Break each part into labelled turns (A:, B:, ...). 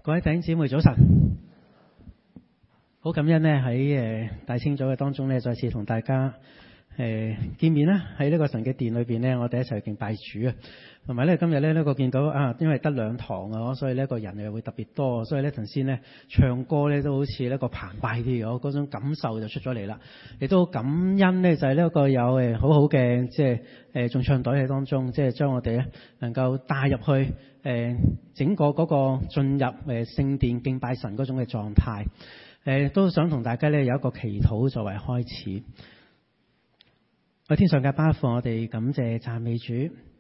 A: 各位弟兄姊妹早晨，好感恩呢喺大清早嘅當中呢，再次同大家見面啦。喺呢個神嘅殿裏邊呢，我哋一齊敬拜主啊。同埋呢，今日呢個見到啊，因為得2堂啊，所以呢個人又會特別多，所以呢頭先呢唱歌呢都好似呢個澎湃啲，我嗰種感受就出咗嚟啦。亦都感恩呢，就係呢個有好好嘅即係眾唱隊喺當中，即係將我哋呢能夠帶入去整個嗰個進入聖殿敬拜神嗰種嘅狀態。都想同大家呢有一個祈禱作為開始。喺天上嘅爸父，我哋感謝讚美主。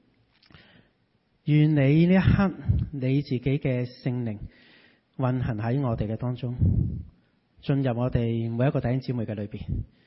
A: 願你呢一刻你自己嘅聖靈運行喺我哋嘅當中，進入我哋每一個弟兄姊妹嘅裏邊，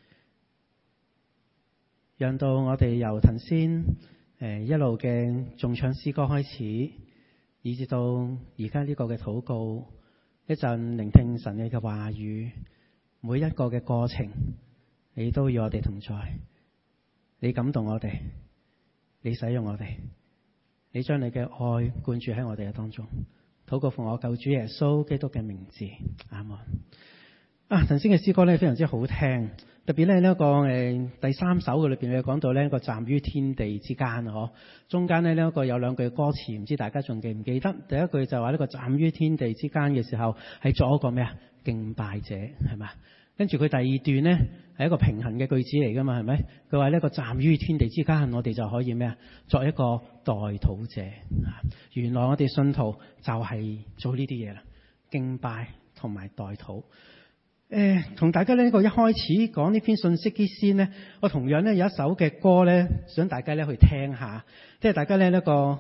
A: 讓到我哋由頭先一路嘅頌唱詩歌開始，以至到而家呢個嘅禱告，一陣聆聽神嘅話語，每一個嘅過程你都與我哋同在，你感動我哋，你使用我哋，你將你嘅愛灌注喺我哋嘅當中。禱告奉我救主耶穌基督嘅名字，阿門。頭先嘅詩歌咧非常之好聽，特別咧呢一個第3首嘅裏邊，講到呢一個站於天地之間啊，中間呢一個有2句歌詞，唔知大家仲記唔記得？第一句就話呢個站於天地之間嘅時候係作一個咩啊？敬拜者係咪？跟住佢第2段呢係一個平衡嘅句子嚟噶嘛，係咪？佢話呢個站於天地之間，我哋就可以咩啊？作一個代禱者。原來我哋信徒就係做呢啲嘢啦，敬拜同埋代禱。同大家呢個一開始講呢篇信息之先呢，我同樣呢有一首嘅歌呢，想大家呢去聽下。即係大家呢一個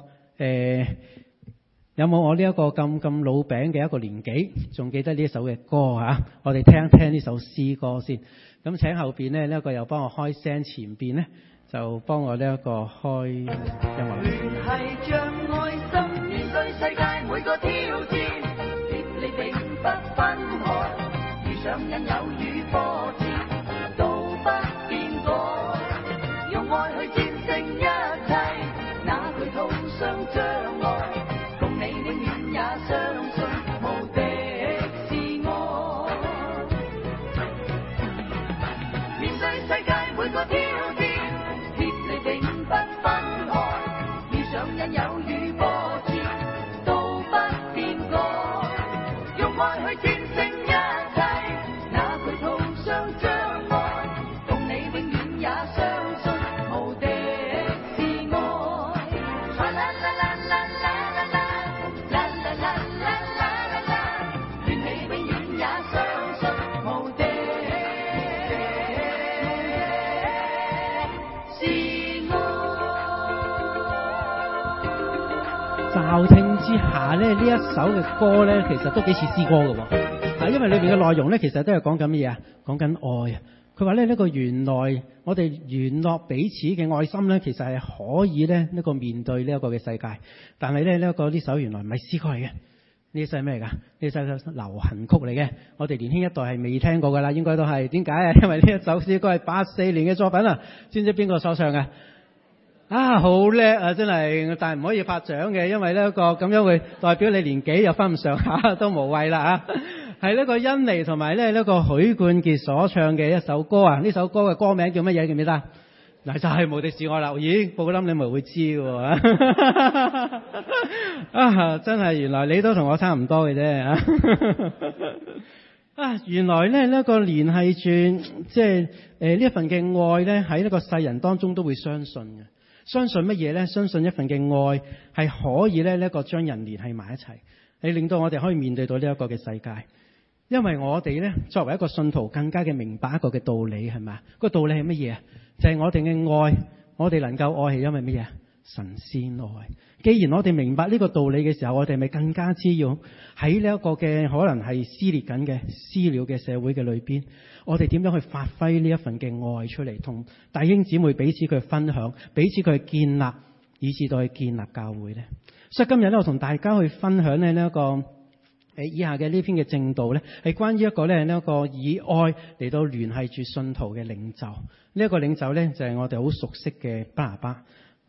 A: 有冇我呢一個咁老餅嘅一個年紀，仲記得呢一首嘅歌啊？我哋聽一聽呢首詩歌先。咁請後邊呢一個又幫我開聲，前邊呢就幫我呢一個開音樂。
B: 聯繫像愛心，面對世界每個挑戰，別離並不分開，遇上引誘與波折，都不變改，用愛去戰勝一切，哪懼途上障礙，共你永遠也相信無敵是愛。面對世界每個挑戰，別離並不分開，遇上引誘與波折，都不變改，用愛去戰勝一切，哪懼途上障礙，共你永遠也相信無敵是愛。啦啦啦啦啦啦啦啦啦啦啦啦啦，願你永遠也相信無敵是愛。
A: 驟聽之下咧，呢一首嘅歌咧，其實都幾似詩歌嘅喎。因為裏邊嘅內容咧，其實都係講緊乜嘢啊？講緊愛啊！佢話咧，呢個原來我哋聯絡彼此嘅愛心咧，其實係可以咧呢個面對呢一個嘅世界。但係咧呢首原來唔係詩歌嚟嘅，呢首係咩嚟㗎？呢首流行曲嚟嘅，我哋年輕一代係未聽過㗎啦，應該都係。點解啊？因為呢一首詩歌係84年嘅作品啊！知唔知邊個所唱嘅？好叻啊！真係，但係唔可以拍掌嘅，因為呢個咁樣會代表你年紀又分唔上下，都無謂啦。係呢個甄妮同埋呢個許冠傑所唱嘅一首歌啊！呢首歌嘅歌名叫乜嘢？記唔記得？嗱，就係無敵是愛啦。咦，布林你咪會知喎？真係原來你都同我差唔多嘅啫。原來咧呢個聯繫住即係呢一份嘅愛咧，喺呢個世人當中都會相信嘅。相信乜嘢咧？相信一份嘅愛係可以咧呢一個將人連繫埋一齊，係令到我哋可以面對到呢一個嘅世界。因為我哋咧作為一個信徒，更加嘅明白一個嘅道理，係咪？個道理係乜嘢啊？就係我哋嘅愛，我哋能夠愛係因為乜嘢？神先愛。既然我哋明白呢個道理嘅時候，我哋咪更加之要喺呢一個嘅可能係撕裂緊嘅撕了嘅社會嘅裏邊，我哋點樣去發揮呢一份嘅愛出嚟，同弟兄姊妹彼此去分享，彼此去建立，以至到去建立教會呢？所以今日咧，我同大家去分享呢一個以下嘅呢篇嘅證道呢，係關於一個呢一個以愛嚟到聯繫住信徒嘅領袖。呢一個領袖呢，就係我哋好熟悉嘅巴拿巴。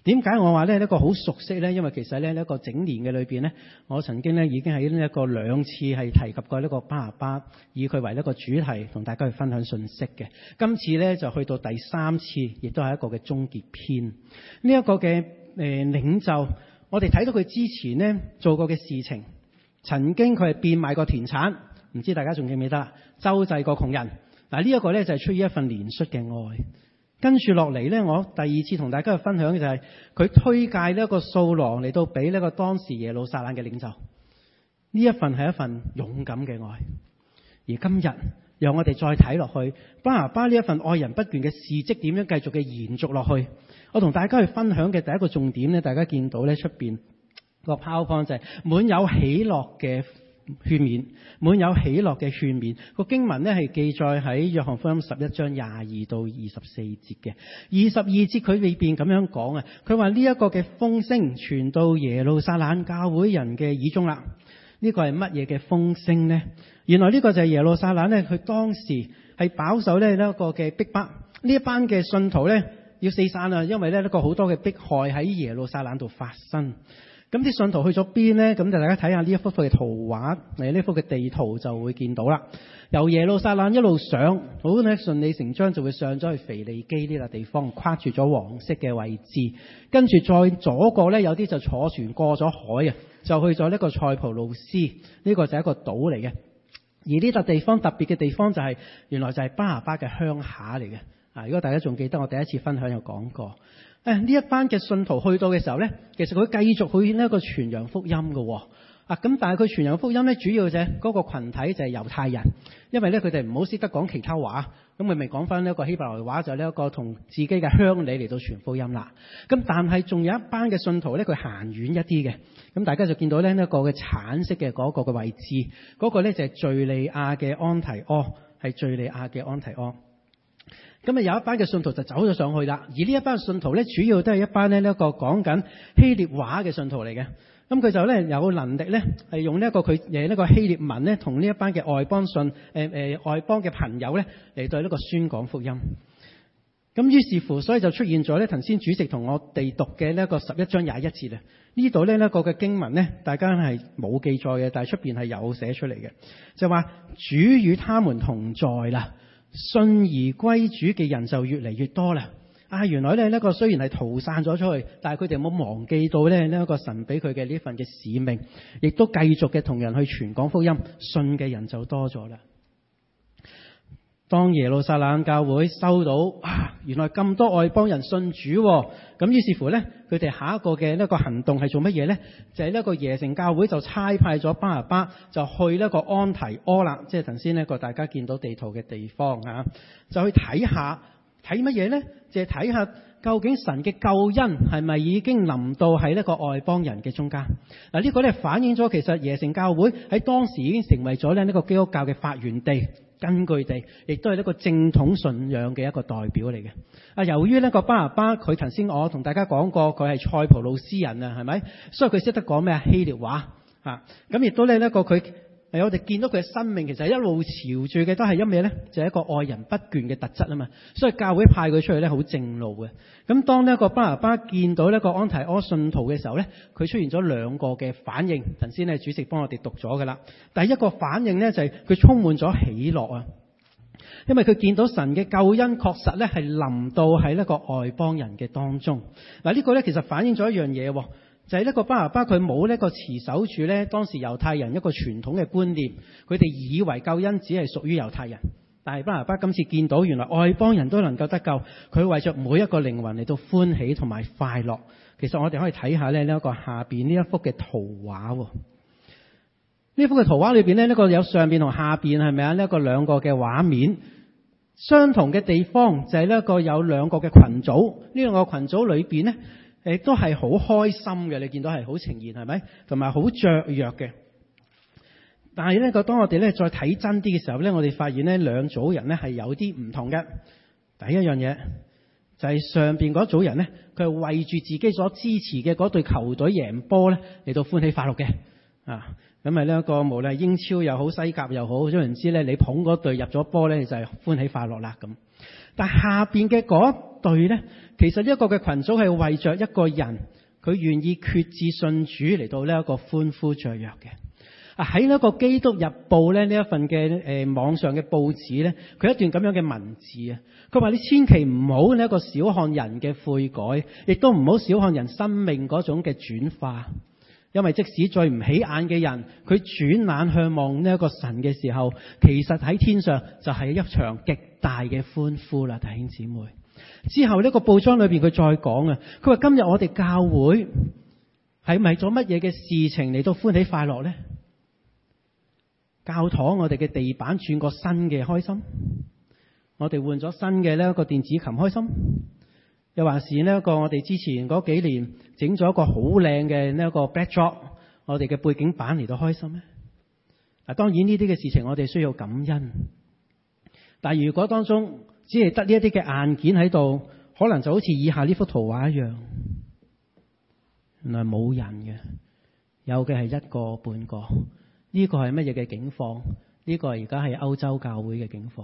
A: 點解我話呢一個好熟悉呢？因為其實呢一個整年嘅裏邊呢，我曾經呢已經喺呢一個2次係提及過呢個巴拿巴，以佢為一個主題同大家去分享信息嘅。今次呢就去到第3次，亦都係一個嘅終結篇。呢一個嘅領袖，我哋睇到佢之前呢做過嘅事情，曾經佢係變賣過田產，唔知大家仲記唔記得啦？周濟過窮人。嗱，呢一個呢就係出於一份憐恤嘅愛。跟住落嚟呢，我第2次同大家去分享嘅就係佢推介呢一個掃羅嚟到俾呢個當時耶路撒冷嘅領袖。呢一份係一份勇敢嘅愛。而今日讓我哋再睇落去巴拿巴呢一份愛人不倦嘅事蹟點樣繼續嘅延續落去。我同大家去分享嘅第一個重點呢，大家見到呢出邊個 PowerPoint 就係滿有喜樂嘅勸勉，滿有喜樂嘅勸勉。個經文呢係記載喺約翰福音11章22到24節嘅。22節佢裏邊咁樣講啊，佢話呢一個嘅風聲傳到耶路撒冷教會人嘅耳中啦。呢個係乜嘢嘅風聲呢？原來呢個就係耶路撒冷呢，佢當時係飽受呢一個嘅逼迫。呢一班嘅信徒呢要四散啦，因為呢一個好多嘅迫害喺耶路撒冷度發生。咁啲信徒去咗邊呢？咁就大家睇下呢一幅嘅圖畫，呢幅嘅地圖就會見到啦。由耶路撒冷一路上，好呢順理成章就會上咗去腓利基呢個地方，跨住咗黃色嘅位置。跟住再左過呢，有啲就坐船過咗海啊，就去咗呢個塞浦路斯，呢個就係一個島嚟嘅。而呢笪地方特別嘅地方就係原來就係巴拿巴嘅鄉下嚟嘅。如果大家仲記得我第一次分享有講過。呢一班嘅信徒去到嘅時候呢，其實佢繼續去呢一個傳揚福音嘅。咁但係佢傳揚福音呢，主要就係嗰個羣體就係猶太人，因為呢佢哋唔好識得講其他話，咁佢咪講翻呢一個希伯來話，就呢一個同自己嘅鄉里嚟到傳福音啦。咁但係仲有一班嘅信徒呢，佢行遠一啲嘅，咁大家就見到呢一個嘅橙色嘅嗰個嘅位置，嗰個呢就係敘利亞嘅安提阿，係敘利亞嘅安提阿。咁有一班嘅信徒就走咗上去啦，而呢一班信徒咧，主要都係一班呢一個講緊希臘話嘅信徒嚟嘅。咁佢就咧有能力咧，係用呢一個佢呢個希臘文咧，同呢一班嘅外邦外邦嘅朋友咧嚟對呢個宣講福音。咁於是乎，所以就出現咗咧，頭先主席同我哋讀嘅呢一個11章21節啦。呢度呢一個嘅經文咧，大家係冇記載嘅，但係出邊係有寫出嚟嘅，就話主與他們同在啦。信而歸主嘅人就越嚟越多啦。原來呢一個雖然係逃散咗出去，但係佢哋冇忘記到呢一個神俾佢嘅呢份嘅使命，亦都繼續嘅同人去傳講福音，信嘅人就多咗啦。當耶路撒冷教會收到原來咁多外邦人信主，咁於是乎呢，佢哋下一個嘅呢個行動係做乜嘢呢？就係呢個耶城教會就差派咗巴拿巴就去呢個安提阿啦，即係頭先呢個大家見到地圖嘅地方就去睇下睇乜嘢呢？就係睇下究竟神嘅救恩係咪已經臨到喺呢個外邦人嘅中間。呢個呢反映咗其實耶城教會喺當時已經成為咗呢個基督教嘅發源地、根據地，亦都係一個正統信仰嘅一個代表嚟嘅。由於呢個巴拿巴佢頭先我同大家講過，佢係塞浦路斯人係咪？所以佢識得講咩希臘話咁亦都呢一個佢我哋見到佢嘅生命其實一路朝住嘅都係因為呢，就係一個愛人不倦嘅特質啊嘛。所以教會派佢出去呢，好正路嘅。咁當呢一個巴拿巴見到呢個安提阿信徒嘅時候呢，佢出現咗2個嘅反應。頭先呢主席幫我哋讀咗噶啦。第一個反應呢，就係佢充滿咗喜樂啊，因為佢見到神嘅救恩確實呢係臨到喺呢個外邦人嘅當中。呢個呢其實反映咗一樣嘢，就係呢個巴拿巴佢冇呢個持守住呢當時猶太人一個傳統嘅觀念，佢哋以為救恩只係屬於猶太人。但係巴拿巴今次見到原來外邦人都能夠得救，佢為着每一個靈魂嚟到歡喜同埋快樂。其實我哋可以睇下呢一個下邊呢一幅嘅圖畫。呢幅嘅圖畫裏邊呢個有上邊同下邊係咪啊？呢一個2個嘅畫面，相同嘅地方就係呢一個有2個嘅群組。呢2個群組裏邊呢，亦都係好開心嘅，你見到係好呈現係咪？同埋好雀躍嘅。但係呢當我哋呢再睇真啲嘅時候呢，我哋發現呢2組人呢係有啲唔同嘅。第一樣嘢就係上邊嗰組人呢，佢係為住自己所支持嘅嗰隊球隊贏波呢嚟到歡喜快樂嘅。 咁咪呢一個無論係英超又好西甲又好，總言之咧，你捧嗰隊入咗波咧，就係歡喜快樂啦咁。但下邊嘅嗰一隊咧，其實呢一個嘅群組係為着一個人，佢願意決志信主嚟到呢一個歡呼雀躍嘅。喺呢一個基督日報咧，呢一份嘅網上嘅報紙咧，佢一段咁樣嘅文字啊，佢話你千祈唔好呢一個小看人嘅悔改，亦都唔好小看人生命嗰種嘅轉化，因為即使最唔起眼嘅人，佢轉眼向望呢一個神嘅時候，其實喺天上就係一場極大嘅歡呼啦，弟兄姊妹。之後呢個報章裏邊佢再講啊，佢話今日我哋教會係為咗乜嘢嘅事情嚟到歡喜快樂呢？教堂我哋嘅地板轉個新嘅開心，我哋換咗新嘅呢一個電子琴開心，又還是呢一個我哋之前嗰幾年整咗一個好靚嘅呢一個 backdrop， 我哋嘅背景板嚟到開心呢？當然呢啲嘅事情我哋需要感恩，但如果當中只係得呢一啲嘅硬件喺度，可能就好似以下呢幅圖畫一樣，原來冇人嘅，有嘅係一個半個。呢個係乜嘢嘅境況？呢個而家係歐洲教會嘅境況。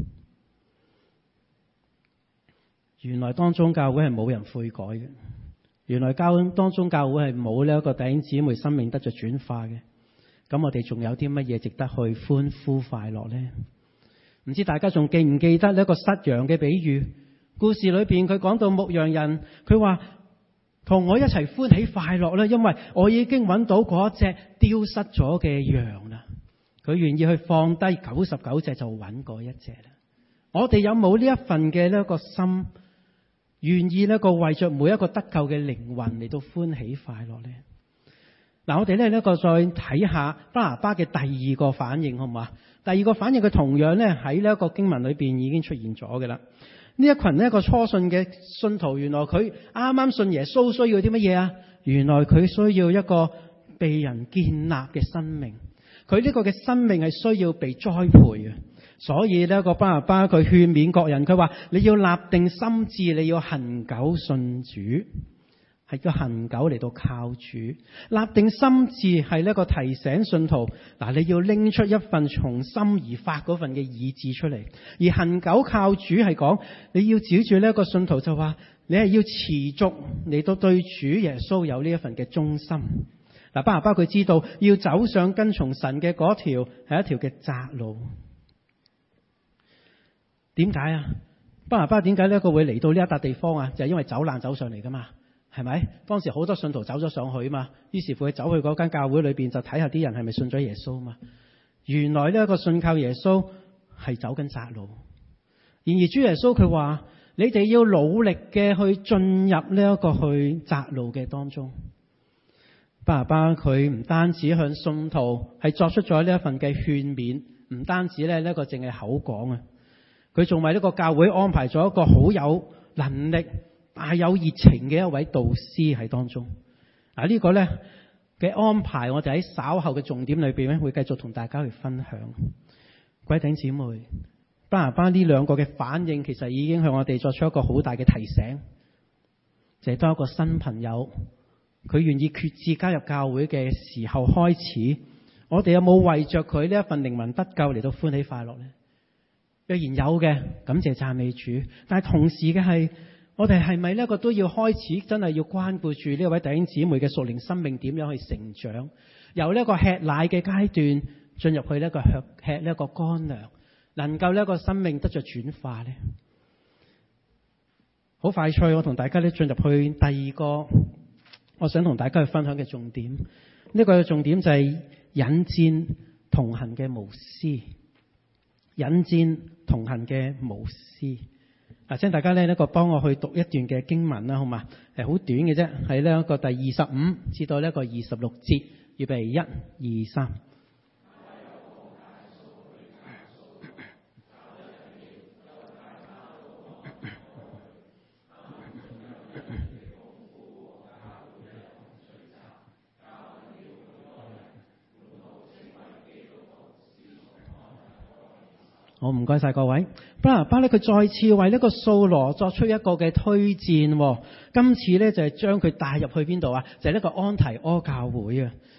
A: 原來當中教會係冇人悔改嘅，原來當中教會係冇呢一個弟兄姊妹生命得着轉化嘅。咁我哋仲有啲乜嘢值得去歡呼快樂呢？唔知大家仲記唔記得呢一個失羊嘅比喻？故事裏邊佢講到牧羊人，佢話同我一齊歡喜快樂啦，因為我已經揾到嗰一隻丟失咗嘅羊啦。佢願意去放低99隻就揾嗰一隻啦。我哋有冇呢一份嘅呢一個心，願意呢個為着每一個得救嘅靈魂嚟到歡喜快樂呢？嗱，我哋呢一個再睇下巴拿巴嘅第二個反應，好唔好啊？第二個反應佢同樣呢喺呢一個經文裏邊已經出現咗嘅啦。呢一群呢一個初信嘅信徒，原來佢啱啱信耶穌，需要啲乜嘢啊？原來佢需要一個被人建立嘅生命，佢呢個嘅生命係需要被栽培嘅。所以呢一個巴拿巴佢勸勉各人，佢話你要立定心志，你要恒久信主，係要恒久嚟到靠主。立定心志係呢一個提醒信徒，嗱，你要拎出一份從心而發嗰份嘅意志出嚟。而恒久靠主係講你要照住呢一個信徒，就話你係要持續嚟到對主耶穌有呢一份嘅忠心。嗱，巴拿巴佢知道要走上跟從神嘅嗰條係一條嘅窄路。點解啊？巴拿巴點解呢一個會嚟到呢一笪地方啊？就係因為走難走上嚟噶嘛。係咪？當時好多信徒走咗上去嘛，於是乎佢走去嗰間教會裏邊就睇下啲人係咪信咗耶穌嘛。原來呢一個信靠耶穌係走緊窄路。然而主耶穌佢話：你哋要努力嘅去進入呢一個去窄路嘅當中。巴拿巴佢唔單止向信徒係作出咗呢一份嘅勸勉，唔單止呢一個淨係口講啊，佢仲為呢個教會安排咗一個好有能力、大有熱情嘅一位導師喺當中。呢個呢嘅安排，我哋喺稍後嘅重點裏邊咧，會繼續同大家去分享。各位弟兄姊妹，巴拿巴呢兩個嘅反應，其實已經向我哋作出一個好大嘅提醒，就係當一個新朋友佢願意決志加入教會嘅時候開始，我哋有冇為着佢呢一份靈魂得救嚟到歡喜快樂呢？若然有嘅，感謝讚美主。但係同時嘅係，我哋係咪呢個都要開始真係要關顧住呢位弟兄姊妹嘅屬靈生命點樣去成長，由呢一個吃奶嘅階段進入去呢一個吃呢一個乾糧，能夠呢一個生命得着轉化呢？好快脆，我同大家呢進入去第二個我想同大家去分享嘅重點。呢個重點就係引薦同行嘅無私，引薦同行嘅無私。請大家呢個幫我去讀一段嘅經文啦，好嘛？好短嘅啫，係呢一個第25至到呢個26節，預備1、2、3。好，唔該晒各位。巴拿巴咧，佢再次為呢個掃羅作出一個嘅推薦。今次咧就係將佢帶入去邊度啊？就係呢個安提阿教會啊。咁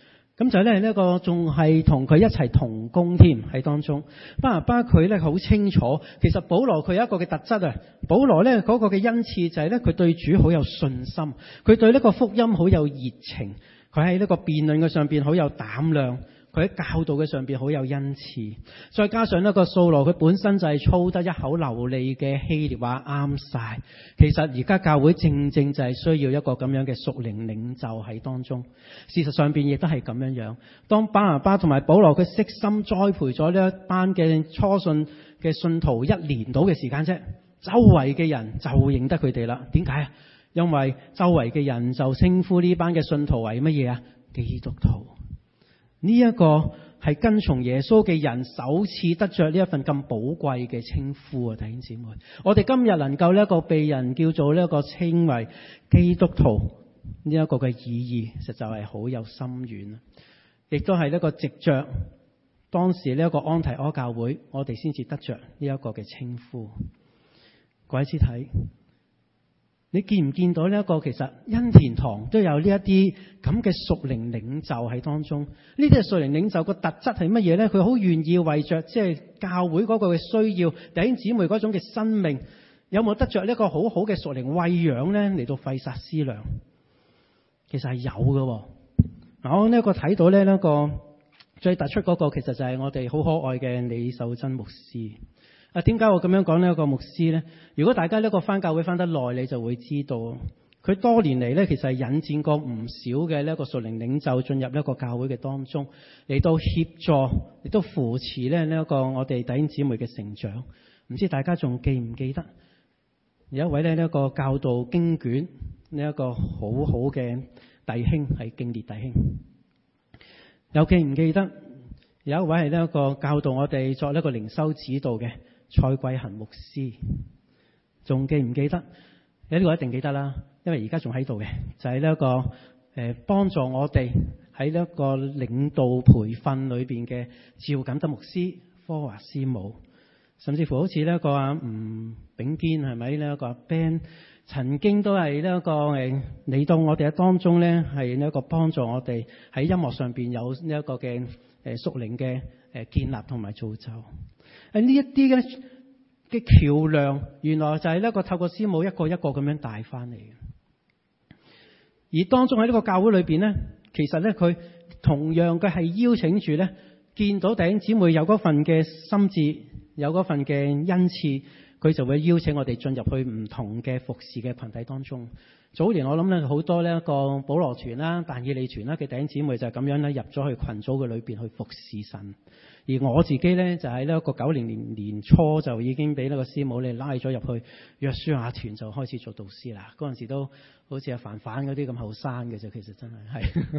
A: 咁就咧呢個仲係同佢一齊同工添喺當中。巴拿巴佢咧好清楚，其實保羅佢有一個嘅特質啊。保羅咧嗰個嘅恩賜就係咧佢對主好有信心，佢對呢個福音好有熱情，佢喺呢個辯論嘅上邊好有膽量，佢喺教導嘅上邊好有恩賜。再加上呢個掃羅佢本身就係操得一口流利嘅希臘話啱晒。其實而家教會正正就係需要一個咁樣嘅屬靈領袖喺當中。事實上邊亦都係咁樣樣。當巴拿巴同埋保羅佢悉心栽培咗呢一班嘅初信嘅信徒1年到嘅時間啫，周圍嘅人就認得佢哋啦。點解啊？因為周圍嘅人就稱呼呢班嘅信徒為乜嘢啊？基督徒。呢一個係跟從耶穌嘅人首次得着呢一份咁寶貴嘅稱呼啊！弟兄姊妹，我哋今日能夠呢一個被人叫做呢一個稱為基督徒呢一個嘅意義，實在係好有深遠啊！亦都係呢個藉着當時呢一個安提阿教會，我哋先至得着呢一個嘅稱呼。各位肢體，你見唔見到呢一個其實恩田堂都有呢一啲咁嘅屬靈領袖喺當中？呢啲係屬靈領袖個特質係乜嘢呢？佢好願意為着即係教會嗰個嘅需要，弟兄姊妹嗰種嘅生命，有冇得着呢一個好好嘅屬靈餵養呢？嚟到費煞思量，其實係有嘅。嗱，我呢一個睇到呢一個最突出嗰個，其實就係我哋好可愛嘅李秀珍牧師。點解我咁樣講呢一個牧師呢？如果大家呢個返教會返得耐，你就會知道佢多年嚟呢，其實係引薦過唔少嘅呢一個屬靈領袖進入呢一個教會嘅當中，嚟到協助，亦都扶持呢一個我哋弟兄姊妹嘅成長。唔知大家仲記唔記得有一位呢一個教導經卷呢一個好好嘅弟兄係敬烈弟兄？有記唔記得有一位係呢一個教導我哋作呢個靈修指導嘅蔡桂恒牧師？仲記唔記得？有呢個一定記得啦，因為而家仲喺度嘅，就係呢一個幫助我哋喺呢一個領導培訓裏邊嘅趙錦德牧師、科華師母，甚至乎好似呢一個吳炳堅係咪呢一個 Ben， 曾經都係呢一個嚟到我哋嘅當中咧，係呢一個幫助我哋喺音樂上邊有呢一個嘅屬靈嘅建立同埋造就。呢一啲嘅橋梁，原來就係呢一個透過師母一個一個咁樣帶翻嚟嘅。而當中喺呢個教會裏邊咧，其實咧佢同樣嘅係邀請住咧，見到弟兄姊妹有嗰份嘅心志，有嗰份嘅恩賜，佢就會邀請我哋進入去唔同嘅服侍嘅群體當中。早年我諗咧好多呢一個保羅團啦、但以理團啦嘅弟兄姊妹就係咁樣咧入咗去群組嘅裏邊去服侍神。而我自己咧就喺呢一個90年年初就已經俾呢個師母你拉咗入去約書亞團，就開始做導師啦。嗰陣時都好似阿凡凡嗰啲咁後生嘅啫，其實真係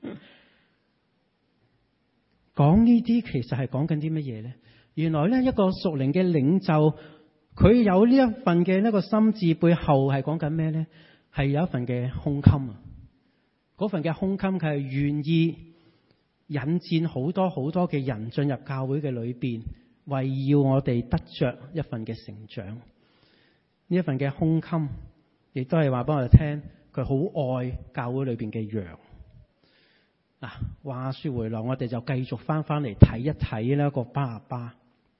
A: 講呢啲其實係講緊啲乜嘢咧？原來咧一個屬靈嘅領袖，佢有呢一份嘅呢個心志，背後係講緊咩咧？係有一份嘅胸襟啊！嗰份嘅胸襟，佢係願意引薦好多好多嘅人進入教會嘅裏邊，為要我哋得着一份嘅成長。呢一份嘅胸襟，亦都係話俾我哋聽，佢好愛教會裏邊嘅羊。嗱，話說回來，我哋就繼續翻嚟睇一睇呢一個巴拿巴。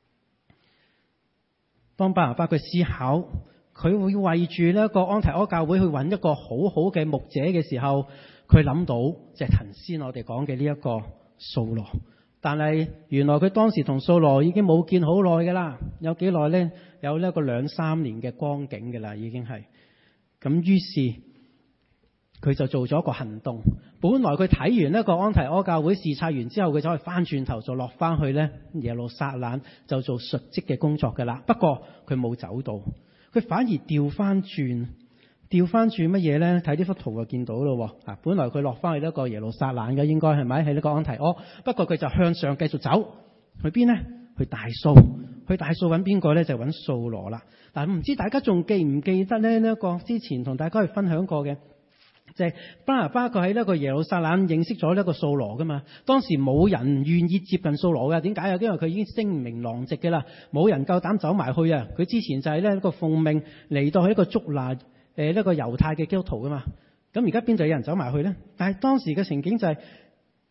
A: 當巴拿巴佢思考，佢會為住呢一個安提阿教會去揾一個好好嘅牧者嘅時候，佢諗到就係頭先我哋講嘅呢一個掃羅。但係原來佢當時同掃羅已經冇見好耐㗎啦，有幾耐呢？有呢一個2-3年嘅光景㗎啦，已經係。咁於是佢就做咗一個行動。本來佢睇完呢個安提阿教會視察完之後，佢就可以翻轉頭就落翻去呢耶路撒冷就做述職嘅工作㗎啦。不過佢冇走到，佢反而調翻轉乜嘢呢？睇呢幅圖就見到咯。本來佢落翻去呢個耶路撒冷嘅，應該係咪喺呢個安提阿？不過佢就向上繼續走，去邊呢？去大數，去大數揾邊個呢？就揾掃羅啦。但唔知大家仲記唔記得呢？呢一個之前同大家去分享過嘅，就係巴拿巴佢喺呢個耶路撒冷認識咗呢個掃羅噶嘛。當時冇人願意接近掃羅嘅，點解啊？因為佢已經聲名狼藉嘅啦，冇人夠膽走埋去啊。佢之前就係呢一個奉命嚟到去一個捉拿呢個猶太嘅基督徒噶嘛。咁而家邊度有人走埋去呢？但係當時嘅情景就係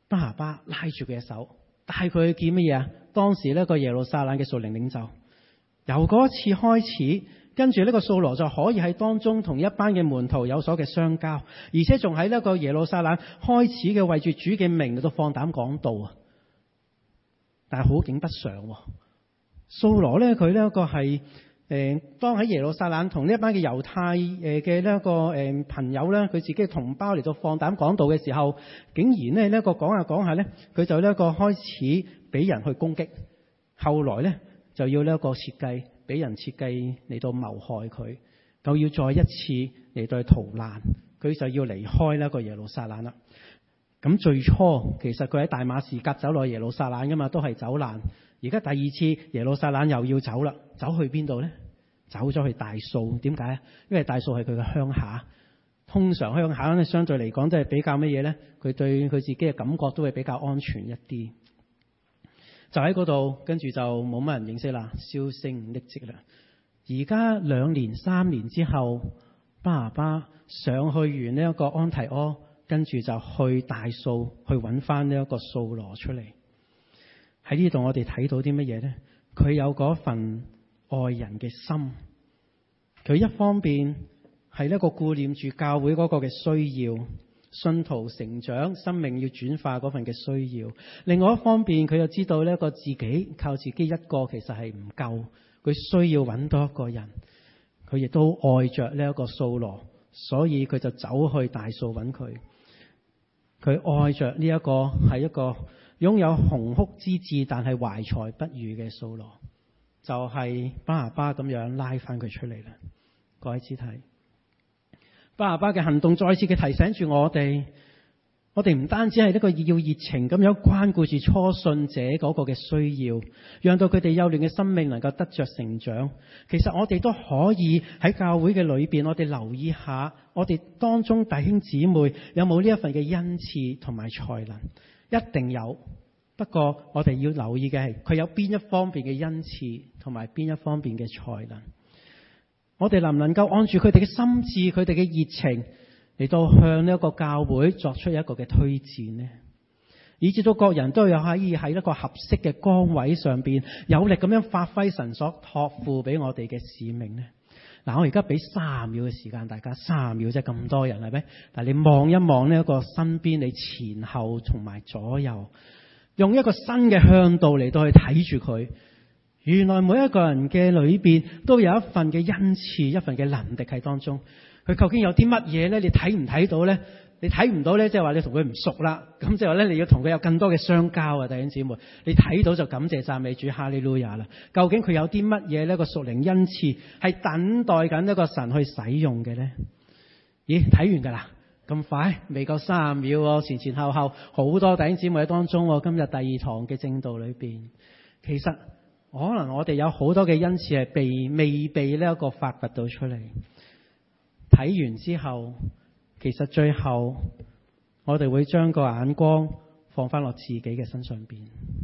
A: 巴拿巴拉住佢嘅手，帶佢去見乜嘢啊？當時呢個耶路撒冷嘅屬靈領袖。由嗰一次開始，跟住呢個掃羅就可以喺當中同一班嘅門徒有所嘅相交，而且仲喺呢個耶路撒冷開始嘅為住主嘅名嚟到放膽講道啊！但係好景不常，掃羅呢，佢呢一個係當喺耶路撒冷同呢一班嘅猶太嘅呢一個朋友呢，佢自己嘅同胞嚟到放膽講道嘅時候，竟然呢一個講下講下呢，佢就呢一個開始俾人去攻擊，後來呢，就要呢一個設計，俾人設計嚟到謀害佢，就要再一次嚟到去逃難，佢就要離開呢一個耶路撒冷啦。咁最初其實佢喺大馬士革走落耶路撒冷噶嘛，都係走難。而家第二次耶路撒冷又要走啦，走去邊度呢？走咗去大數。點解啊？因為大數係佢嘅鄉下，通常鄉下咧相對嚟講都係比較乜嘢呢？佢對佢自己嘅感覺都會比較安全一啲。就喺嗰度，跟住就冇乜人認識啦，銷聲匿跡啦。而家2年3年之後，巴拿巴上去完呢一個安提阿，跟住就去大數去揾翻呢一個掃羅出嚟。喺呢度我哋睇到啲乜嘢呢？佢有嗰份愛人嘅心，佢一方面係一個顧念住教會嗰個嘅需要，信徒成長生命要轉化嗰份嘅需要。另外一方面，佢又知道呢一個自己靠自己一個其實係唔夠，佢需要揾多一個人。佢亦都愛着呢一個掃羅，所以佢就走去大數揾佢。佢愛着呢一個係一個擁有鴻鵠之志但係懷才不遇嘅掃羅，就係巴拿巴咁樣拉翻佢出嚟啦。各位肢體，巴拿巴嘅行動再次嘅提醒住我哋唔單止係一個要熱情咁樣關顧住初信者嗰個嘅需要，讓到佢哋幼嫩嘅生命能夠得着成長。其實我哋都可以喺教會嘅裏邊，我哋留意下我哋當中弟兄姊妹有冇呢一份嘅恩賜同埋才能。一定有，不過我哋要留意嘅係佢有邊一方面嘅恩賜同埋邊一方面嘅才能。我哋能唔能夠按住佢哋嘅心志、佢哋嘅熱情嚟到向呢一個教會作出一個嘅推薦呢？以至到各人都有可以喺一個合適嘅崗位上邊有力咁樣發揮神所託付俾我哋嘅使命呢？嗱，我而家俾3秒嘅時間大家，3秒啫，咁多人係咪？但係你望一望呢一個身邊，你前後同埋左右，用一個新嘅向度嚟到去睇住佢。原來每一個人嘅裏邊都有一份嘅恩賜，一份嘅能力喺當中。佢究竟有啲乜嘢呢？你睇唔睇到呢？你睇唔到呢，即係話你同佢唔熟啦。咁即係話呢，你要同佢有更多嘅相交啊，弟兄姊妹。你睇到就感謝讚美主，哈利路亞啦。究竟佢有啲乜嘢呢？個屬靈恩賜係等待緊一個神去使用嘅呢？咦，睇完噶啦，咁快？未夠30秒喎，前前後後好多弟兄姊妹喺當中。今日第2堂嘅正道裏邊，其實可能我哋有好多嘅恩賜係未被呢一個發掘到出嚟。睇完之後，其實最後我哋會將個眼光放翻落自己嘅身上邊。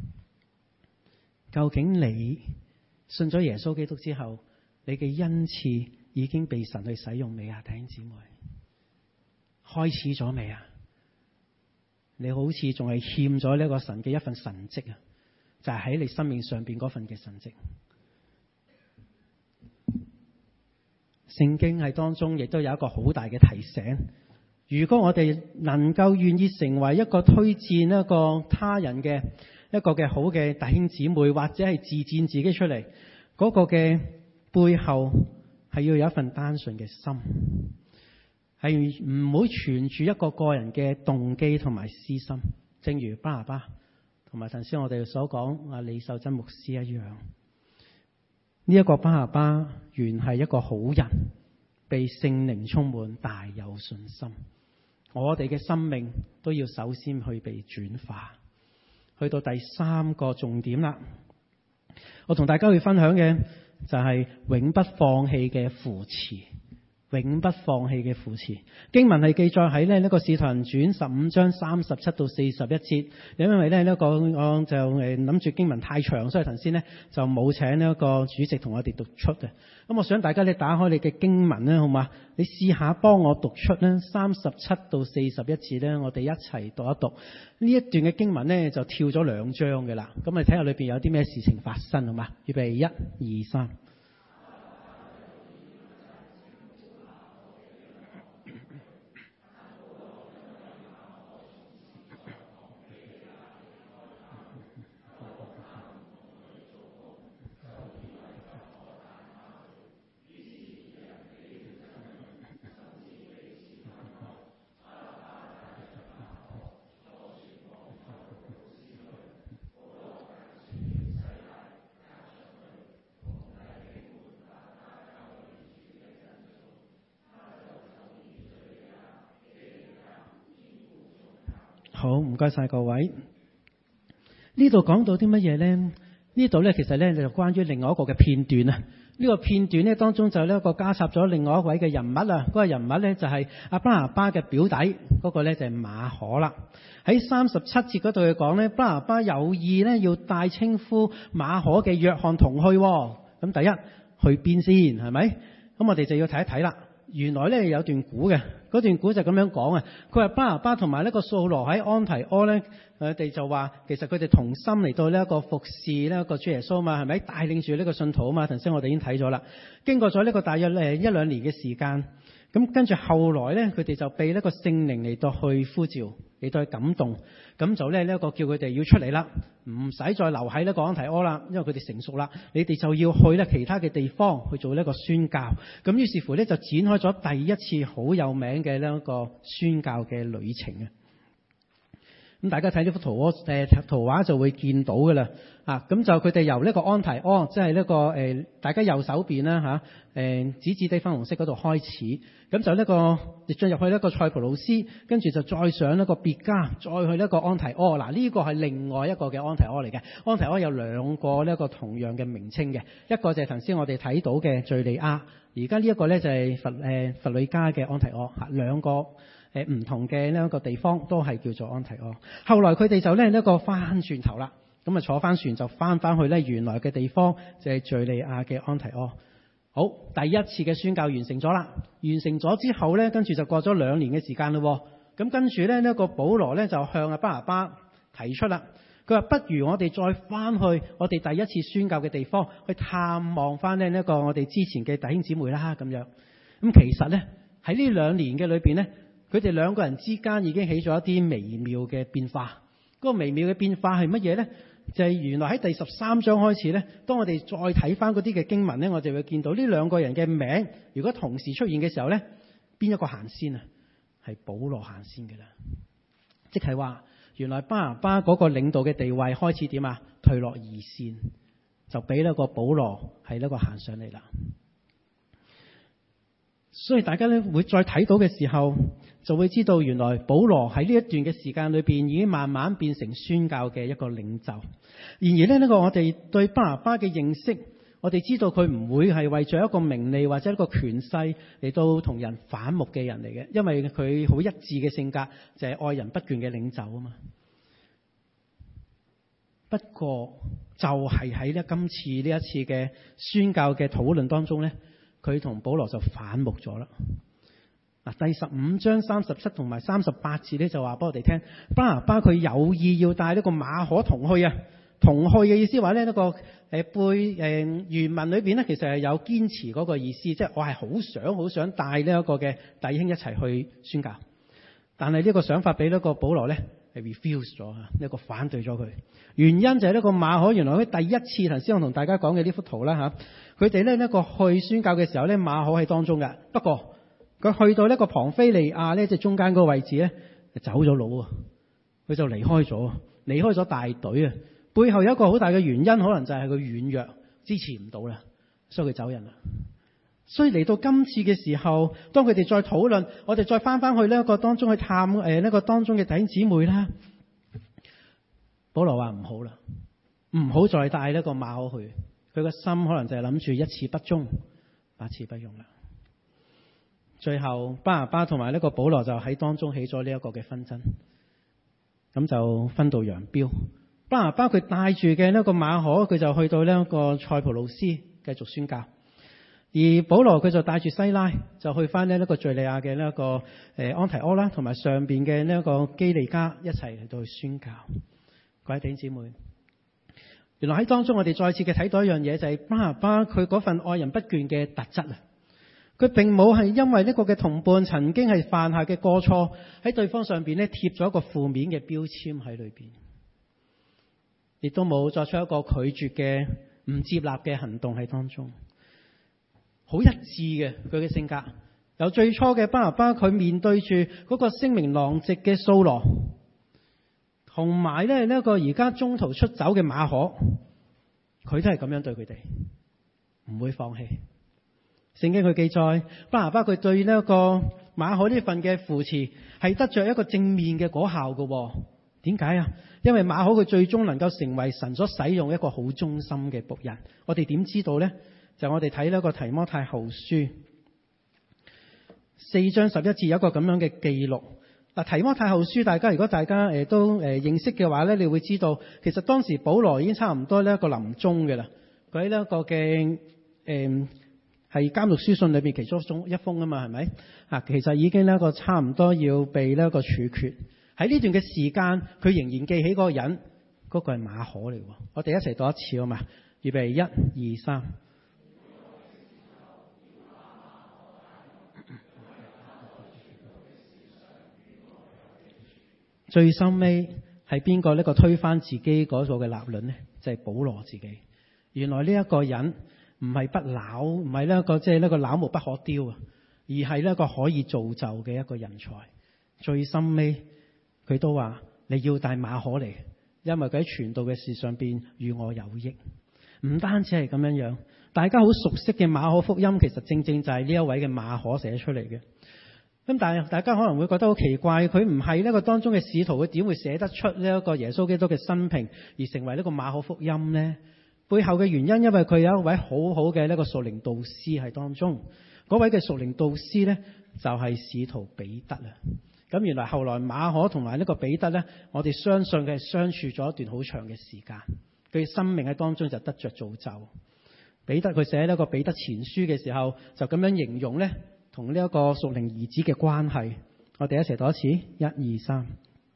A: 究竟你信咗耶穌基督之後，你嘅恩賜已經被神去使用未啊？弟兄姊妹，開始咗未啊？你好似仲係欠咗呢個神嘅一份神蹟啊，就係喺你生命上邊嗰份嘅神蹟。聖經喺當中亦都有一個好大嘅提醒，如果我哋能夠願意成為一個推薦一個他人嘅一個嘅好嘅弟兄姊妹，或者係自薦自己出嚟，嗰個嘅背後係要有一份單純嘅心，係唔會存住一個個人嘅動機同埋私心，正如巴拿巴同埋頭先我哋所講李秀珍牧師一樣。呢一個巴拿巴原係一個好人，被聖靈充滿，大有信心。我哋嘅生命都要首先去被轉化。去到第3個重點啦，我同大家去分享嘅就係永不放棄嘅扶持。 永不放棄嘅扶持。經文係記載喺呢個使徒行傳15章37到41節。因為呢個我就諗住經文太長，所以頭先呢就冇請呢個主席同我哋讀出嘅。咁我想大家你打開你嘅經文呢，好嘛？你試下幫我讀出呢37到41節呢，我哋一齊讀一讀。呢一段嘅經文呢就跳咗2章嘅啦。咁你睇下裏邊有啲咩事情發生，好嘛？預備1、2、3。好，唔該晒各位。呢度講到啲乜嘢呢？呢度呢其實呢就關於另外一個嘅片段啊。呢個片段呢當中就呢一個加插咗另外一位嘅人物啊。嗰個人物呢就係亞巴拿巴嘅表弟，嗰個呢就係馬可啦。喺37節嗰度去講呢，巴拿巴有意呢要帶稱呼馬可嘅約翰同去。咁第一去邊先係咪？咁我哋就要睇一睇啦。原來呢有段古嘅，嗰段古就咁樣講啊。佢話巴拿巴同埋呢個掃羅喺安提阿呢，佢哋就話其實佢哋同心嚟到呢一個服侍呢一個主耶穌嘛，係咪帶領住呢個信徒啊嘛？頭先我哋已經睇咗啦。經過咗呢個大約1-2年嘅時間，咁跟住後來呢，佢哋就被呢個聖靈嚟到去呼召，嚟到去感動，咁就呢一個叫佢哋要出嚟啦，唔使再留喺呢個安提阿啦，因為佢哋成熟啦，你哋就要去呢其他嘅地方去做呢個宣教。咁於是乎呢，就展開咗第一次好有名嘅呢一個宣教嘅旅程啊！咁大家睇呢幅圖畫就會見到㗎啦。咁就佢哋由呢個安提阿，即係呢個大家右手邊啦紫紫地粉紅色嗰度開始，咁就呢個進入去呢個塞浦路斯，跟住就再上呢個別加，再去呢個安提阿。嗱，呢個係另外一個嘅安提阿嚟嘅。安提阿有2個呢個同樣嘅名稱嘅，一個就係頭先我哋睇到嘅敘利亞，而家呢一個呢就係弗呂家嘅安提阿，2個唔同嘅呢一個地方都係叫做安提阿。後來佢哋就呢一個翻轉頭啦，咁啊坐翻船就翻去呢原來嘅地方，就係敘利亞嘅安提阿。好，第一次嘅宣教完成咗啦，完成咗之後呢，跟住就過咗2年嘅時間咯。咁跟住呢，呢一個保羅呢就向阿巴拿巴提出啦，佢話不如我哋再翻去我哋第一次宣教嘅地方去探望翻呢一個我哋之前嘅弟兄姊妹啦咁樣。咁其實呢，喺呢2年嘅裏邊呢，佢哋2個人之間已經起咗一啲微妙嘅變化。嗰個微妙嘅變化係乜嘢呢？就係原來喺第13章開始呢，當我哋再睇翻嗰啲嘅經文呢，我哋會見到呢2個人嘅名，如果同時出現嘅時候呢，邊一個行先啊？係保羅行先嘅啦。即係話原來巴拿巴嗰個領導嘅地位開始點啊？退落二線，就俾呢個保羅係呢個行上嚟啦。所以大家咧會再睇到嘅時候，就會知道原來保羅喺呢一段嘅時間裏邊已經慢慢變成宣教嘅一個領袖。然而咧，呢個我哋對巴拿巴嘅認識，我哋知道佢唔會係為咗一個名利或者一個權勢嚟到同人反目嘅人嚟嘅，因為佢好一致嘅性格就係愛人不倦嘅領袖啊嘛。不過就係喺呢今次呢一次嘅宣教嘅討論當中呢，佢同保羅就反目咗啦。嗱，第15章37同埋38節咧就話俾我哋聽，巴拿巴佢有意要帶呢個馬可同去啊。同去嘅意思話咧，呢個原文裏邊咧其實係有堅持嗰個意思，即係我係好想帶呢一個嘅弟兄一齊去宣教。但係呢個想法俾呢個保羅咧係 refuse 咗啊，呢個反對咗佢。原因就係呢個馬可原來喺第一次頭先我同大家講嘅呢幅圖啦嚇，佢哋咧呢個去宣教嘅時候咧，馬可喺當中嘅。不過佢去到呢個龐菲利亞咧，即係中間嗰個位置咧，就走咗佬啊，佢就離開咗大隊啊。背後有一個好大嘅原因，可能就係佢軟弱支持唔到啦，所以佢走人啦。所以嚟到今次嘅時候，當佢哋再討論，我哋再翻去呢一個當中去探呢個當中嘅弟兄姊妹啦。保羅話唔好啦，唔好再帶呢個馬可去，佢個心可能就係諗住一次不忠，百次不用啦。 最後巴拿巴同埋呢個保羅就喺當中起咗呢一個嘅紛爭，咁就分道揚鑣。巴拿巴佢帶住嘅呢個馬可，佢就去到呢一個塞浦路斯繼續宣教，而保羅佢就帶住西拉就去翻呢一個敘利亞嘅呢一個安提阿啦，同埋上邊嘅呢一個基利加一齊嚟到去宣教。各位弟兄姊妹，原來喺當中我哋再次嘅睇到一樣嘢，就係巴拿巴佢嗰份愛人不倦嘅特質啊！佢並冇係因為呢個嘅同伴曾經係犯下嘅過錯喺對方上邊咧貼咗一個負面嘅標籤喺裏邊，亦都冇作出一個拒絕嘅唔接納嘅行動喺當中，好一致嘅佢嘅性格。由最初嘅巴拿巴，佢面對住嗰個聲名狼藉嘅掃羅，同埋咧呢一個而家中途出走嘅馬可，佢都係咁樣對佢哋，唔會放棄。聖經佢記載，巴拿巴佢對呢一個馬可呢份嘅扶持係得着一個正面嘅果效嘅。點解啊？因為馬可佢最終能夠成為神所使用一個好忠心嘅僕人。我哋點知道呢？就我哋睇呢個提摩太後書4章11節有一個咁樣嘅記錄。嗱，提摩太後書如果大家都認識嘅話呢，你會知道其實當時保羅已經差唔多呢一個臨終嘅啦。佢喺呢一個嘅係監獄書信裏邊其中一封啊嘛，係咪啊？其實已經呢一個差唔多要被呢一個處決。喺呢段嘅時間，佢仍然記起嗰個人，嗰個係馬可嚟。我哋一齊讀一次好嘛？預備1、2、3。最深尾係邊個呢個推翻自己嗰個嘅立論呢？就係保羅自己。原來呢一個人唔係不朽，唔係呢一個即係呢個朽木不可雕啊，而係呢一個可以造就嘅一個人才。最深尾佢都話你要帶馬可嚟，因為佢喺傳道嘅事上邊與我有益。唔單止係咁樣樣，大家好熟悉嘅馬可福音，其實正正就係呢一位嘅馬可寫出嚟嘅。咁但係大家可能會覺得好奇怪，佢唔係呢個當中嘅使徒，佢點會寫得出呢一個耶穌基督嘅生平而成為呢個馬可福音呢？背後嘅原因，因為佢有一位好好嘅呢個屬靈導師喺當中。嗰位嘅屬靈導師呢，就係使徒彼得啦。咁原來後來馬可同埋呢個彼得呢，我哋相信佢係相處咗一段好長嘅時間，佢生命喺當中就得着造就。彼得佢寫呢個彼得前書嘅時候，就咁樣形容呢同呢一個屬靈兒子嘅關係。我哋一齊讀一次，1、2、3。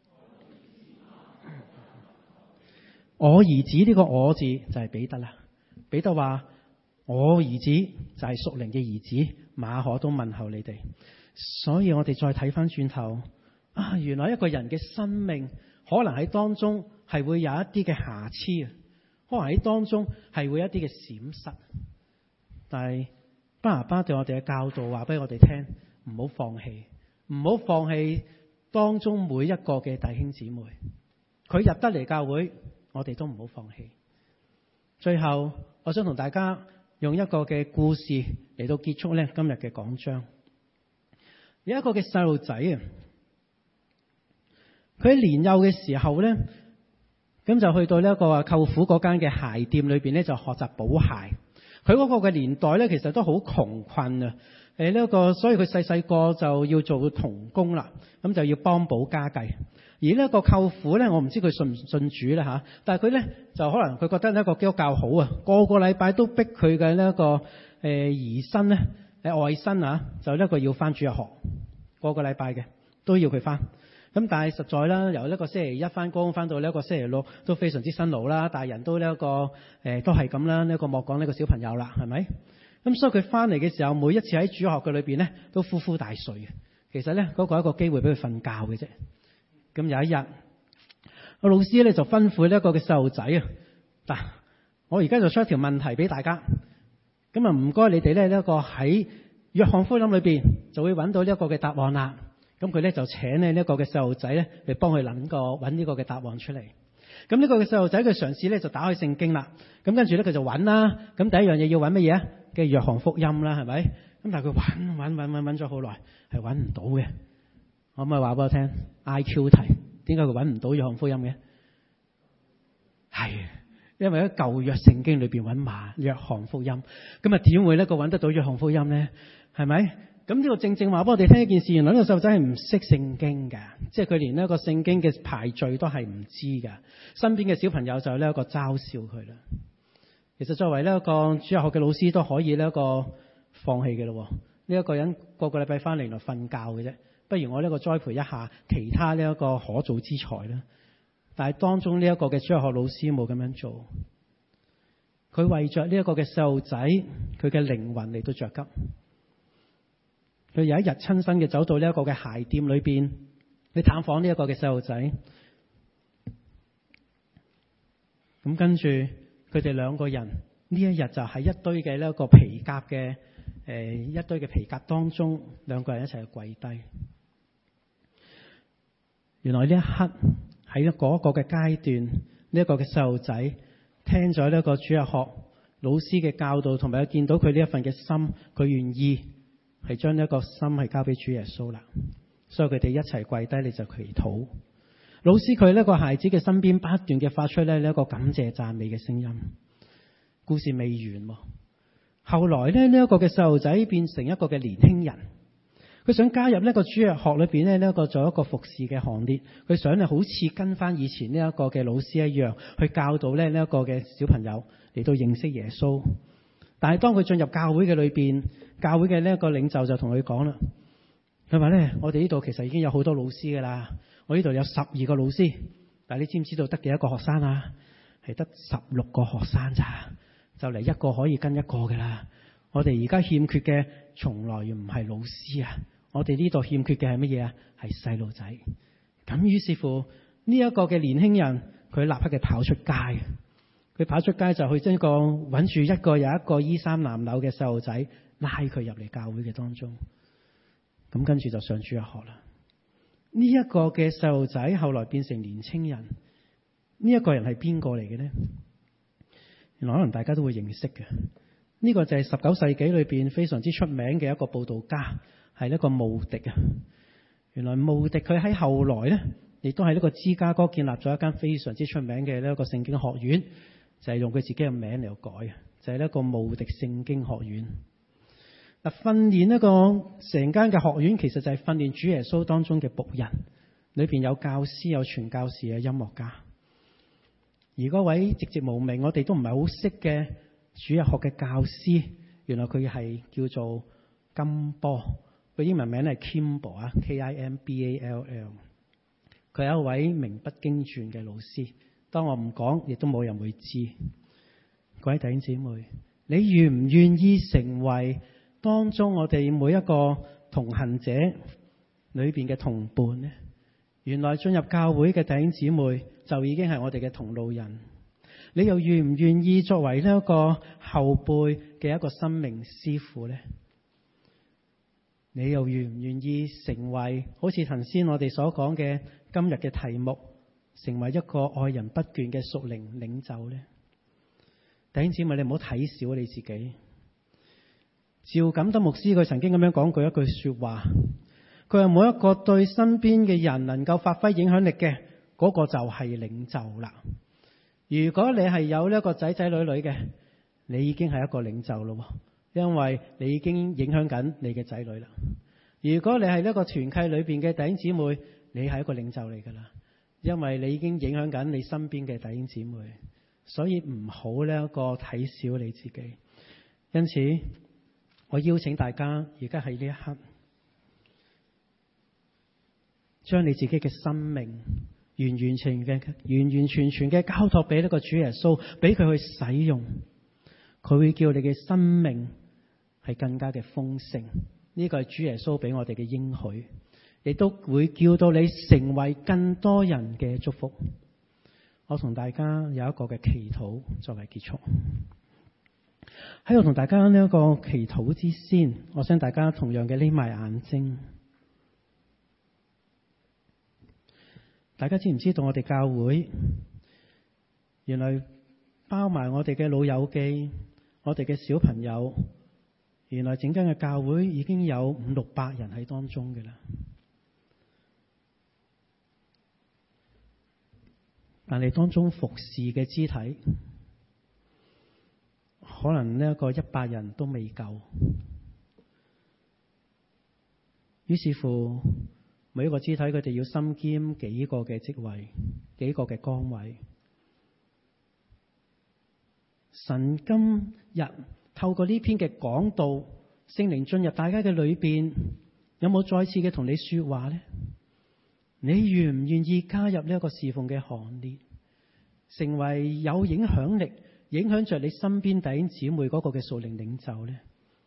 A: 我兒子，呢個我字就係彼得啦。彼得話我兒子就係屬靈嘅兒子，馬可都問候你哋。所以我哋再睇翻轉頭啊，原來一個人嘅生命可能喺當中係會有一啲嘅瑕疵啊，可能喺當中係會有一啲嘅閃失。但係巴拿巴對我哋嘅教導話俾我哋聽，唔好放棄，唔好放棄當中每一個嘅弟兄姊妹。佢入得嚟教會，我哋都唔好放棄。最後我想同大家用一個嘅故事嚟到結束呢今日嘅講章。有一個嘅細路仔啊，佢喺年幼嘅時候呢，咁就去到呢一個舅父嗰間嘅鞋店裏邊呢，就學習補鞋。佢嗰個嘅年代呢，其實都好窮困啊。呢一個，所以佢細個就要做童工啦，咁就要幫補家計。而呢一個舅父呢，我唔知佢信唔信主啦吓，但係佢呢，就可能佢覺得呢一個基督教好啊，個個禮拜都逼佢嘅呢一個兒孫呢。外甥啊，就一個要翻主日學，個禮拜嘅都要佢翻。咁但係實在啦，由一個星期一翻工翻到呢一個星期六都非常之辛勞啦。大人都呢一個都係咁啦，呢一個莫講呢個小朋友啦，係咪？咁所以佢翻嚟嘅時候，每一次喺主學嘅裏邊呢，都呼呼大睡嘅。其實呢，嗰個係一個機會俾佢瞓覺嘅啫。咁有一日，個老師呢就吩咐呢一個嘅細路仔啊，嗱，我而家就出一條問題俾大家。咁啊，唔該你哋呢一個喺約翰福音裏邊就會揾到呢一個嘅答案啦。咁佢呢就請呢一個嘅細路仔呢嚟幫佢揾呢個嘅答案出嚟。咁呢個嘅細路仔佢嘗試呢就打開聖經啦。咁跟住呢佢就揾啦。咁第一樣嘢要揾乜嘢啊？嘅約翰福音啦，係咪？咁但係佢揾咗好耐，係揾唔到嘅。可唔可以話俾我聽 IQ 題？點解佢揾唔到約翰福音嘅？係。因為喺舊約聖經裏邊揾約翰福音，咁啊點會呢？佢揾得到約翰福音呢？係咪？ 咁呢個正正話俾我哋聽一件事，原來呢個細路仔係唔識聖經嘅，即係佢連呢一個聖經嘅排序都係唔知嘅。身邊嘅小朋友就呢一個嘲笑佢啦。其實作為呢一個主日學嘅老師都可以呢一個放棄嘅咯。呢一個人個個禮拜翻嚟嚟瞓覺嘅啫，不如我呢個栽培一下其他呢一個可造之才啦。但係當中呢一個嘅主日學老師冇咁樣做，佢為着呢一個嘅細路仔佢嘅靈魂嚟到着急。佢有一日親身嘅走到呢一個嘅鞋店裏邊去探訪呢一個嘅細路仔，咁跟住佢哋兩個人呢一日就喺一堆嘅呢一個皮夾嘅一堆嘅皮夾當中，兩個人一齊去跪低。原來呢一刻喺嗰個嘅階段，呢一個嘅細路仔聽咗呢一個主日學老師嘅教導，同埋見到佢呢一份嘅心，佢願意係將呢一個心係交俾主耶穌啦。所以佢哋一齊跪低，你就祈禱。老師佢呢個孩子嘅身邊不斷嘅發出呢一個感謝讚美嘅聲音。故事未完，後來呢一個嘅細路仔變成一個嘅年輕人，佢想加入呢個主日學裏邊呢一個做一個服侍嘅行列，佢想好似跟翻以前呢一個嘅老師一樣，去教導呢一個嘅小朋友嚟到認識耶穌。但係當佢進入教會嘅裏邊，教會嘅呢一個領袖就同佢講啦，佢話咧，我哋呢度其實已經有好多老師噶啦，我呢度有12個老師，但係你知唔知道得幾多個學生啊？係得16個學生咋，就嚟一個可以跟一個噶啦。我哋而家欠缺嘅從來唔係老師啊，我哋呢度欠缺嘅係乜嘢啊？係細路仔。咁於是乎呢一個嘅年輕人，佢立刻嘅跑出街。佢跑出街就去將個揾住一個又一個衣衫襤褸嘅細路仔，拉佢入嚟教會嘅當中。咁跟住就上主日學啦。呢一個嘅細路仔後來變成年青人，呢一個人係邊個嚟嘅呢？原來可能大家都會認識嘅。呢個就係19世紀裏邊非常之出名嘅一個佈道家，係一個慕迪啊。原來慕迪佢喺後來呢，亦都喺呢個芝加哥建立咗一間非常之出名嘅呢一個聖經學院。就係用佢自己嘅名嚟改啊！就係一個慕迪聖經學院。嗱，訓練一個成間嘅學院，其實就係訓練主耶穌當中嘅僕人，裏邊有教師、有傳教士、嘅音樂家。而嗰位籍籍無名，我哋都唔係好識嘅主日學嘅教師，原來佢係叫做金波，佢英文名係 Kimball 啊 ，Kimball。佢係一位名不經傳嘅老師。當我唔講，亦都冇人會知。各位弟兄姊妹，你願唔願意成為當中我哋每一個同行者裏邊嘅同伴呢？原來進入教會嘅弟兄姊妹就已經係我哋嘅同路人。你又願唔願意作為呢一個後輩嘅一個生命師傅呢？你又願唔願意成為好似頭先我哋所講嘅今日嘅題目，成為一個愛人不倦嘅屬靈領袖呢？弟兄姊妹，你唔好睇小你自己。趙錦德牧師佢曾經咁樣講過一句說話，佢話每一個對身邊嘅人能夠發揮影響力嘅，嗰個就係領袖啦。如果你係有呢一個仔仔女女嘅，你已經係一個領袖咯，因為你已經影響緊你嘅仔女啦。如果你係呢個團契裏邊嘅弟兄姊妹，你係一個領袖嚟噶啦。因為你已經影響緊你身邊嘅弟兄姊妹，所以唔好呢一個睇小你自己。因此，我邀請大家而家喺呢一刻，將你自己嘅生命完完全全嘅交託俾呢個主耶穌，俾佢去使用，佢會叫你嘅生命係更加嘅豐盛。呢個係主耶穌俾我哋嘅應許。亦都會叫到你成為更多人嘅祝福。我同大家有一個嘅祈禱作為結束。喺我同大家呢一個祈禱之先，我想大家同樣嘅眯埋眼睛。大家知唔知道我哋教會原來包埋我哋嘅老友記，我哋嘅小朋友，原來整間嘅教會已經有500-600人喺當中嘅啦。但係當中服侍嘅肢體，可能呢一個100人都未夠。 於是乎，每一個肢體佢哋要身兼幾個嘅職位，幾個嘅崗位。神今日透過呢篇嘅講道，聖靈進入大家嘅裏邊，有冇再次嘅同你說話呢？你願唔願意加入呢一個侍奉嘅行列，成為有影響力、影響着你身邊弟兄姊妹嗰個嘅屬靈領袖呢？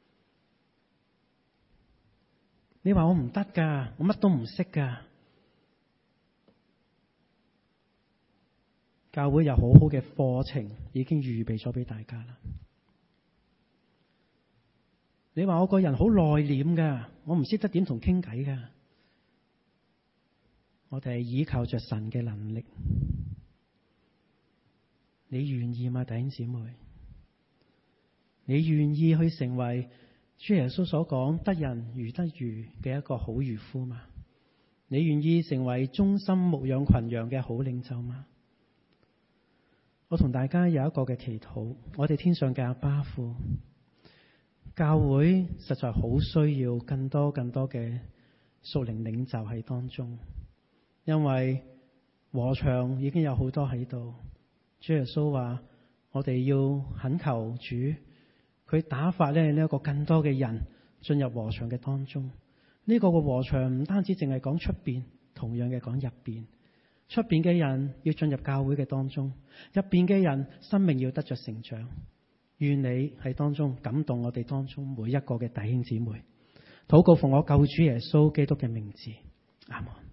A: 你話我唔得噶，我乜都唔識噶。教會有好好嘅課程已經預備咗俾大家啦。你話我個人好內斂噶，我唔識得點同傾偈噶。我哋係依靠着神嘅能力。你願意嗎，弟兄姊妹？你願意去成為主耶穌所講得人如得魚嘅一個好漁夫嗎？你願意成為忠心牧養群羊嘅好領袖嗎？我同大家有一個嘅祈禱，我哋天上嘅阿爸父，教會實在好需要更多嘅屬靈領袖喺當中，因為禾場已經有好多喺度。主耶穌話我哋要懇求主，佢打發呢一個更多嘅人進入禾場嘅當中。呢個嘅禾場唔單止淨係講出邊，同樣嘅講入邊。出邊嘅人要進入教會嘅當中，入邊嘅人生命要得着成長。願你喺當中感動我哋當中每一個嘅弟兄姊妹。禱告奉我救主耶穌基督嘅名字，阿門。